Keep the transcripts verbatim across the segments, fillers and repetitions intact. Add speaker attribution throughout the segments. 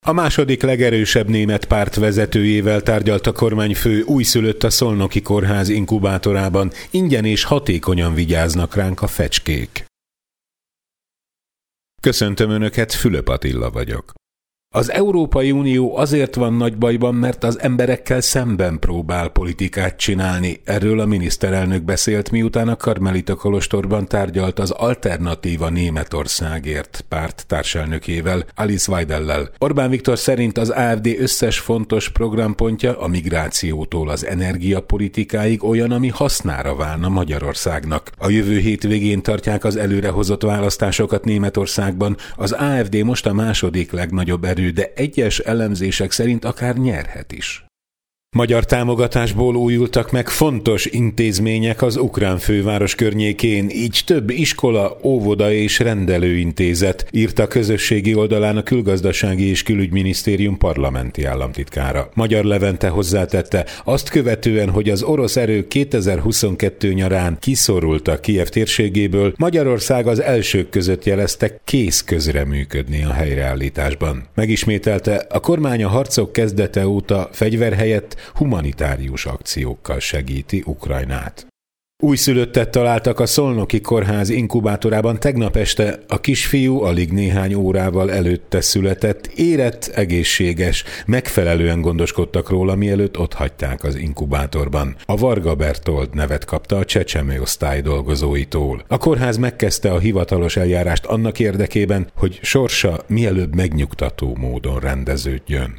Speaker 1: A második legerősebb német párt vezetőjével tárgyalt a kormányfő, újszülött a Szolnoki Kórház inkubátorában, ingyen és hatékonyan vigyáznak ránk a fecskék. Köszöntöm Önöket, Fülöp Attila vagyok. Az Európai Unió azért van nagy bajban, mert az emberekkel szemben próbál politikát csinálni. Erről a miniszterelnök beszélt, miután a Karmelita kolostorban tárgyalt az Alternatíva Németországért párt társelnökével, Alice Weidellel. Orbán Viktor szerint az á ef dé összes fontos programpontja, a migrációtól az energiapolitikáig olyan, ami hasznára válna Magyarországnak. A jövő hétvégén tartják az előrehozott választásokat Németországban. Az á ef dé most a második legnagyobb erő, de egyes elemzések szerint akár nyerhet is. Magyar támogatásból újultak meg fontos intézmények az ukrán főváros környékén, így több iskola, óvoda és rendelőintézet, írta a közösségi oldalán a Külgazdasági és Külügyminisztérium parlamenti államtitkára. Magyar Levente hozzátette, azt követően, hogy az orosz erők kétezer-huszonkettő nyarán kiszorultak Kijev térségéből, Magyarország az elsők között jelezte, kész közreműködni a helyreállításban. Megismételte, a kormány a harcok kezdete óta fegyver helyett humanitárius akciókkal segíti Ukrajnát. Újszülöttet találtak a Szolnoki Kórház inkubátorában tegnap este, a kisfiú alig néhány órával előtte született, érett, egészséges, megfelelően gondoskodtak róla, mielőtt otthagyták az inkubátorban. A Varga Bertold nevet kapta a csecsemő osztály dolgozóitól. A kórház megkezdte a hivatalos eljárást annak érdekében, hogy sorsa mielőbb megnyugtató módon rendeződjön.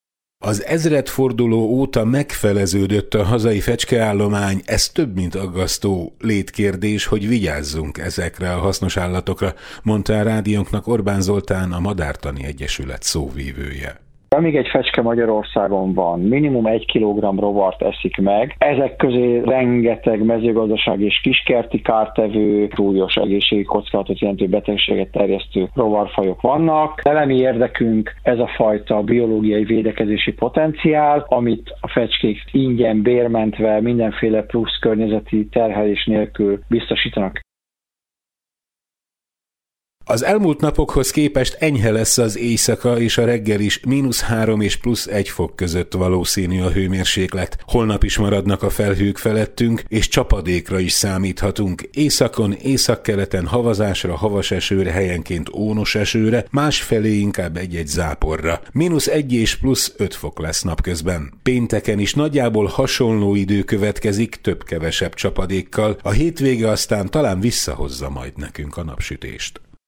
Speaker 1: Az ezredforduló óta megfeleződött a hazai fecskeállomány, ez több mint aggasztó létkérdés, hogy vigyázzunk ezekre a hasznos állatokra, mondta a rádiónknak Orbán Zoltán, a Madártani Egyesület szóvívője.
Speaker 2: Amíg egy fecske Magyarországon van, minimum egy kilogramm rovart eszik meg, ezek közé rengeteg mezőgazdaság és kiskerti kártevő, súlyos egészségi kockázatot jelentő betegséget terjesztő rovarfajok vannak. Elemi érdekünk ez a fajta biológiai védekezési potenciál, amit a fecskék ingyen, bérmentve, mindenféle plusz környezeti terhelés nélkül biztosítanak.
Speaker 1: Az elmúlt napokhoz képest enyhe lesz az éjszaka, és a reggel is mínusz három és plusz egy fok között valószínű a hőmérséklet. Holnap is maradnak a felhők felettünk, és csapadékra is számíthatunk. Északon, északkeleten havazásra, havas esőre, helyenként ónos esőre, másfelé inkább egy-egy záporra. mínusz egy és plusz öt fok lesz napközben. Pénteken is nagyjából hasonló idő következik, több-kevesebb csapadékkal. A hétvége aztán talán visszahozza majd nekünk a napsütést.